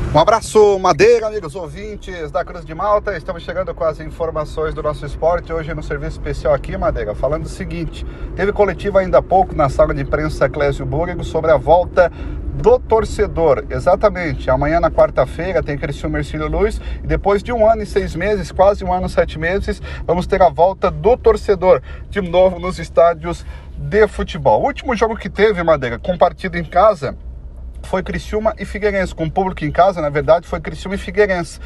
Um abraço, Madeira, amigos ouvintes da Cruz de Malta. Estamos chegando com as informações do nosso esporte hoje no serviço especial aqui, Madeira, falando o seguinte: teve coletiva ainda há pouco na sala de imprensa Clésio Búrigo sobre a volta do torcedor. Exatamente, amanhã na quarta-feira tem Criciúma Hercílio Luz e depois de 1 ano e 6 meses, quase 1 ano e 7 meses, vamos ter a volta do torcedor de novo nos estádios de futebol. O último jogo que teve, Madeira, com partida em casa, foi Criciúma e Figueirense, com público em casa, na verdade, foi Criciúma e Figueirense.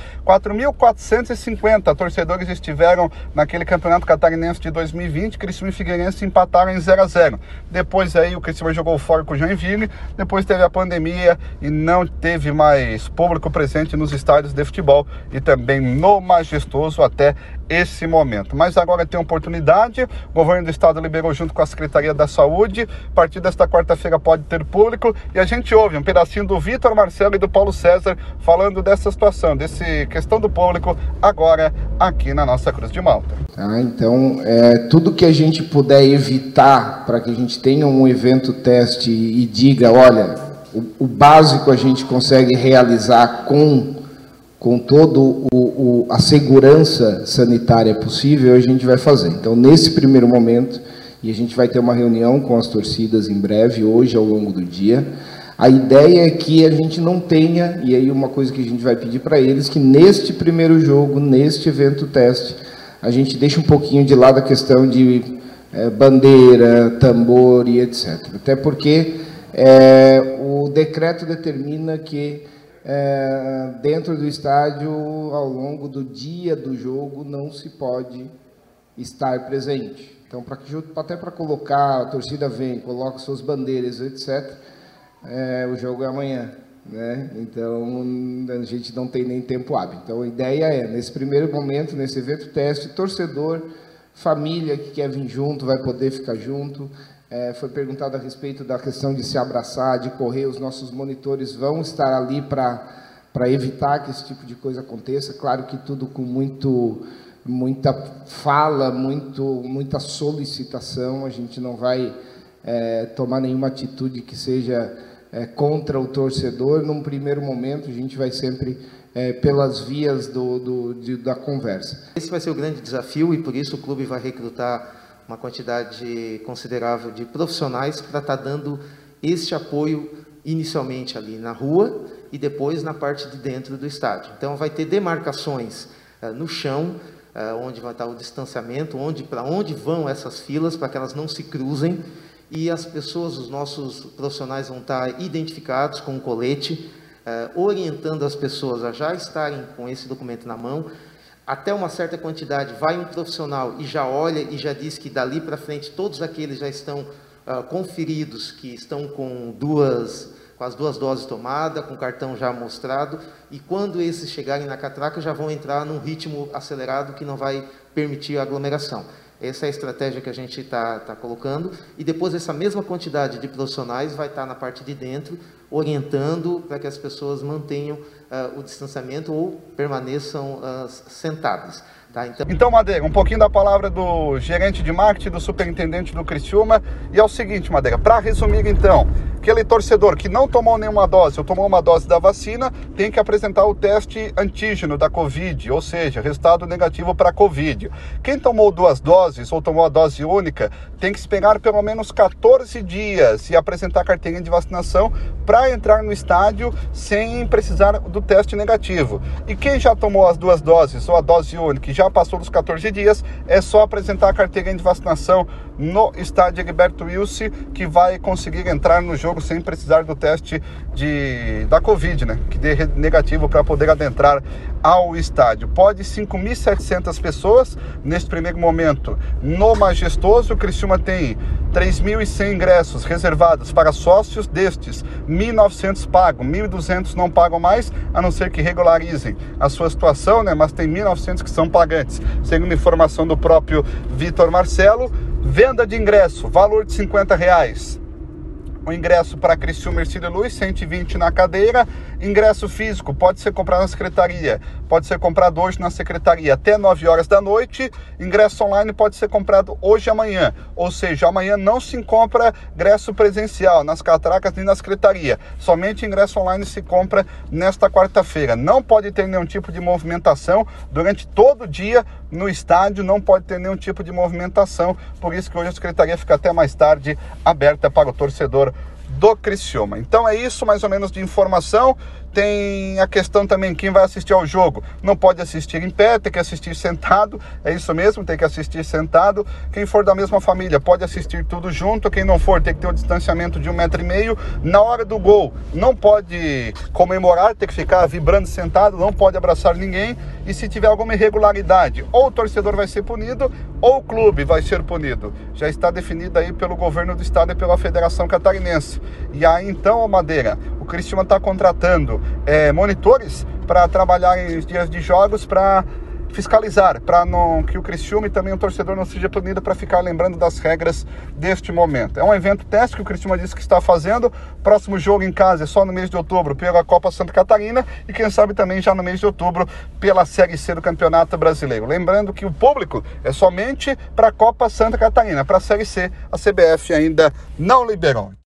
4.450 torcedores estiveram naquele campeonato catarinense de 2020, Criciúma e Figueirense empataram em 0-0. Depois aí o Criciúma jogou fora com o Joinville, depois teve a pandemia e não teve mais público presente nos estádios de futebol e também no Majestoso até esse momento. Mas agora tem oportunidade, o governo do estado liberou junto com a Secretaria da Saúde, a partir desta quarta-feira pode ter público e a gente ouve um pedacinho do Vitor Marcelo e do Paulo César falando dessa situação, dessa questão do público agora aqui na nossa Cruz de Malta. Então, tudo que a gente puder evitar para que a gente tenha um evento teste e diga, olha, o básico a gente consegue realizar com todo a segurança sanitária possível, a gente vai fazer. Então, nesse primeiro momento, e a gente vai ter uma reunião com as torcidas em breve, hoje ao longo do dia, a ideia é que a gente não tenha, e aí uma coisa que a gente vai pedir para eles, que neste primeiro jogo, neste evento teste, a gente deixe um pouquinho de lado a questão de bandeira, tambor e etc. Até porque o decreto determina que dentro do estádio, ao longo do dia do jogo, não se pode estar presente. Então, até para colocar, a torcida vem, coloca suas bandeiras, etc., o jogo é amanhã, né? Então, a gente não tem nem tempo hábil. Então, a ideia é, nesse primeiro momento, nesse evento teste, torcedor, família que quer vir junto, vai poder ficar junto. Foi perguntado a respeito da questão de se abraçar, de correr. Os nossos monitores vão estar ali para evitar que esse tipo de coisa aconteça. Claro que tudo com muita fala, muita solicitação. A gente não vai tomar nenhuma atitude que seja contra o torcedor. Num primeiro momento, a gente vai sempre pelas vias da conversa. Esse vai ser o grande desafio e por isso o clube vai recrutar uma quantidade considerável de profissionais para estar dando este apoio inicialmente ali na rua e depois na parte de dentro do estádio. Então vai ter demarcações no chão, onde vai estar o distanciamento, para onde vão essas filas, para que elas não se cruzem, e as pessoas, os nossos profissionais vão estar identificados com um colete, orientando as pessoas a já estarem com esse documento na mão. Até uma certa quantidade, vai um profissional e já olha e já diz que dali para frente todos aqueles já estão conferidos, que estão com as duas doses tomadas, com o cartão já mostrado, e quando esses chegarem na catraca já vão entrar num ritmo acelerado que não vai permitir a aglomeração. Essa é a estratégia que a gente está colocando, e depois essa mesma quantidade de profissionais vai estar na parte de dentro, orientando para que as pessoas mantenham o distanciamento ou permaneçam sentadas. Tá? Então, Madeira, um pouquinho da palavra do gerente de marketing, do superintendente do Criciúma, e é o seguinte, Madeira, para resumir então, aquele torcedor que não tomou nenhuma dose ou tomou uma dose da vacina, tem que apresentar o teste antígeno da Covid, ou seja, resultado negativo para a Covid. Quem tomou 2 doses ou tomou a dose única, tem que esperar pelo menos 14 dias e apresentar a carteirinha de vacinação para entrar no estádio sem precisar do teste negativo. E quem já tomou as 2 doses ou a dose única e já passou dos 14 dias, é só apresentar a carteirinha de vacinação no estádio Egberto Wilson, que vai conseguir entrar no jogo sem precisar do teste da Covid, né? Que dê negativo para poder adentrar ao estádio. Pode 5.700 pessoas nesse primeiro momento no Majestoso. O Criciúma tem 3.100 ingressos reservados para sócios, destes 1.900 pagam, 1.200 não pagam mais, a não ser que regularizem a sua situação, né? Mas tem 1.900 que são pagantes, segundo informação do próprio Vitor Marcelo. Venda de ingresso, valor de R$50. O ingresso para Criciúma Ercílio Luz, 120 na cadeira. Ingresso físico pode ser comprado na secretaria, pode ser comprado hoje na secretaria até 9 horas da noite. Ingresso online pode ser comprado hoje e amanhã, ou seja, amanhã não se compra ingresso presencial nas catracas nem na secretaria, somente ingresso online se compra nesta quarta-feira. Não pode ter nenhum tipo de movimentação durante todo o dia no estádio, não pode ter nenhum tipo de movimentação, por isso que hoje a secretaria fica até mais tarde aberta para o torcedor do Criciúma. Então é isso mais ou menos de informação. Tem a questão também, quem vai assistir ao jogo não pode assistir em pé, tem que assistir sentado, é isso mesmo, tem que assistir sentado. Quem for da mesma família pode assistir tudo junto, quem não for tem que ter um distanciamento de 1,5 metro. Na hora do gol não pode comemorar, tem que ficar vibrando sentado, não pode abraçar ninguém, e se tiver alguma irregularidade, ou o torcedor vai ser punido, ou o clube vai ser punido. Já está definido aí pelo governo do estado e pela Federação Catarinense. E aí então, Madeira, o Criciúma está contratando monitores para trabalhar em dias de jogos, para fiscalizar, para que o Criciúma e também o torcedor não seja punido, para ficar lembrando das regras deste momento. É um evento teste que o Criciúma disse que está fazendo. Próximo jogo em casa é só no mês de outubro pela Copa Santa Catarina e quem sabe também já no mês de outubro pela Série C do Campeonato Brasileiro. Lembrando que o público é somente para a Copa Santa Catarina, para a Série C a CBF ainda não liberou.